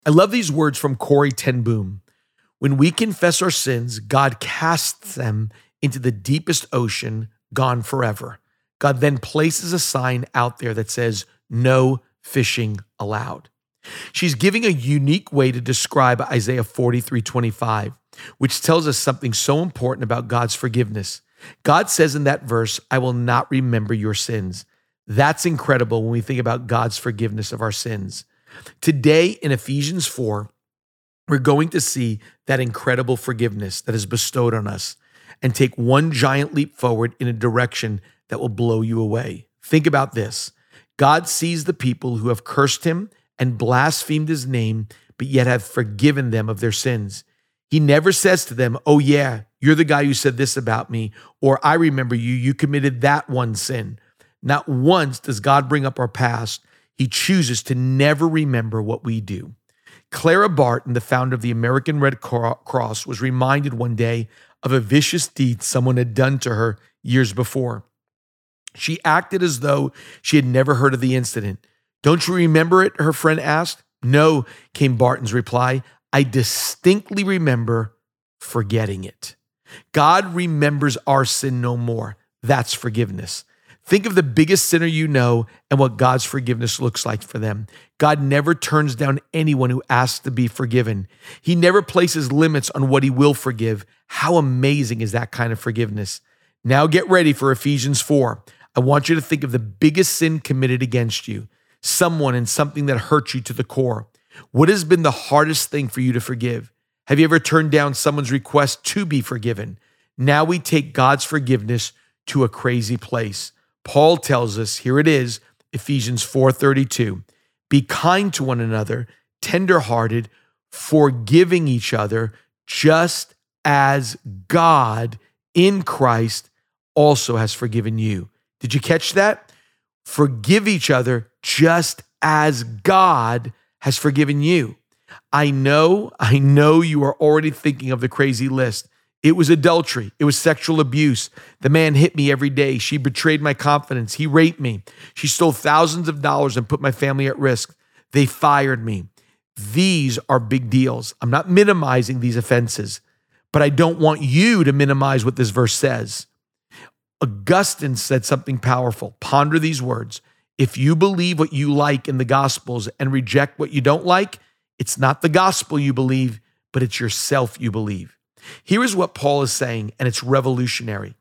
I love these words from Corrie ten Boom. When we confess our sins, God casts them into the deepest ocean, gone forever. God then places a sign out there that says, no fishing allowed. She's giving a unique way to describe Isaiah 43:25, which tells us something so important about God's forgiveness. God says in that verse, I will not remember your sins. That's incredible when we think about God's forgiveness of our sins. Today in Ephesians 4, we're going to see that incredible forgiveness that is bestowed on us and take one giant leap forward in a direction that will blow you away. Think about this. God sees the people who have cursed him and blasphemed his name, but yet have forgiven them of their sins. He never says to them, oh yeah, you're the guy who said this about me, or I remember you committed that one sin. Not once does God bring up our past. He chooses to never remember what we do. Clara Barton, the founder of the American Red Cross, was reminded one day of a vicious deed someone had done to her years before. She acted as though she had never heard of the incident. Don't you remember it? Her friend asked. No, came Barton's reply. I distinctly remember forgetting it. God remembers our sin no more. That's forgiveness. Think of the biggest sinner you know and what God's forgiveness looks like for them. God never turns down anyone who asks to be forgiven. He never places limits on what he will forgive. How amazing is that kind of forgiveness? Now get ready for Ephesians 4. I want you to think of the biggest sin committed against you, someone and something that hurt you to the core. What has been the hardest thing for you to forgive? Have you ever turned down someone's request to be forgiven? Now we take God's forgiveness to a crazy place. Paul tells us, here it is, Ephesians 4:32, be kind to one another, tenderhearted, forgiving each other, just as God in Christ also has forgiven you. Did you catch that? Forgive each other just as God has forgiven you. I know you are already thinking of the crazy list. It was adultery. It was sexual abuse. The man hit me every day. She betrayed my confidence. He raped me. She stole thousands of dollars and put my family at risk. They fired me. These are big deals. I'm not minimizing these offenses, but I don't want you to minimize what this verse says. Augustine said something powerful. Ponder these words. If you believe what you like in the Gospels and reject what you don't like, it's not the gospel you believe, but it's yourself you believe. Here is what Paul is saying, and it's revolutionary.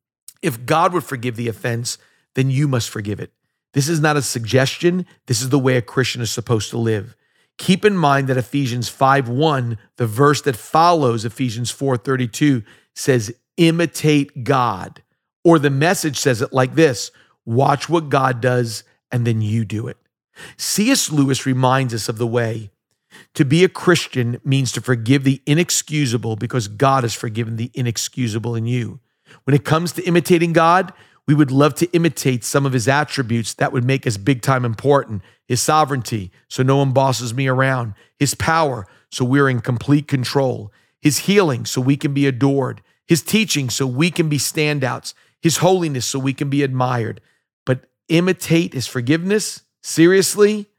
If God would forgive the offense, then you must forgive it. This is not a suggestion. This is the way a Christian is supposed to live. Keep in mind that Ephesians 5:1, the verse that follows Ephesians 4:32, says, imitate God. Or the Message says it like this, watch what God does, and then you do it. C.S. Lewis reminds us of the way. To be a Christian means to forgive the inexcusable because God has forgiven the inexcusable in you. When it comes to imitating God, we would love to imitate some of his attributes that would make us big time important. His sovereignty, so no one bosses me around. His power, so we're in complete control. His healing, so we can be adored. His teaching, so we can be standouts. His holiness, so we can be admired. But imitate his forgiveness? Seriously?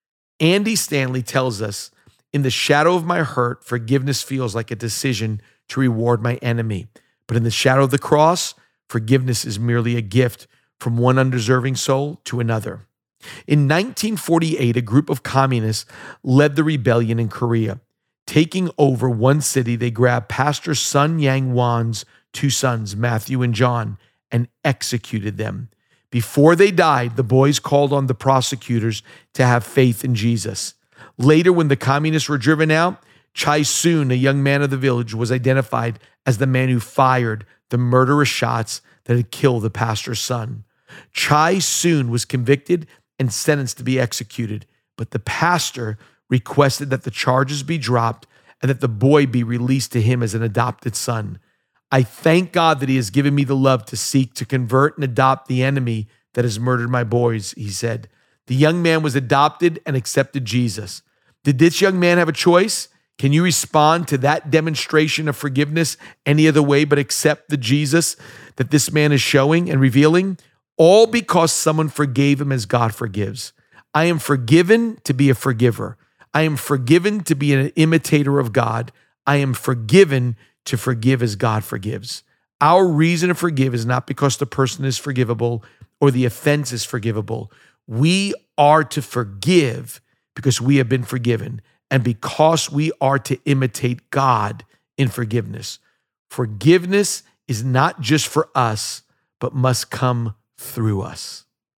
Andy Stanley tells us, in the shadow of my hurt, forgiveness feels like a decision to reward my enemy. But in the shadow of the cross, forgiveness is merely a gift from one undeserving soul to another. In 1948, a group of communists led the rebellion in Korea. Taking over one city, they grabbed Pastor Sun Yang Wan's two sons, Matthew and John, and executed them. Before they died, the boys called on the prosecutors to have faith in Jesus. Later, when the communists were driven out, Chai Soon, a young man of the village, was identified as the man who fired the murderous shots that had killed the pastor's son. Chai Soon was convicted and sentenced to be executed, but the pastor requested that the charges be dropped and that the boy be released to him as an adopted son. I thank God that he has given me the love to seek to convert and adopt the enemy that has murdered my boys, he said. The young man was adopted and accepted Jesus. Did this young man have a choice? Can you respond to that demonstration of forgiveness any other way but accept the Jesus that this man is showing and revealing? All because someone forgave him as God forgives. I am forgiven to be a forgiver. I am forgiven to be an imitator of God. I am forgiven to forgive as God forgives. Our reason to forgive is not because the person is forgivable or the offense is forgivable. We are to forgive because we have been forgiven and because we are to imitate God in forgiveness. Forgiveness is not just for us, but must come through us.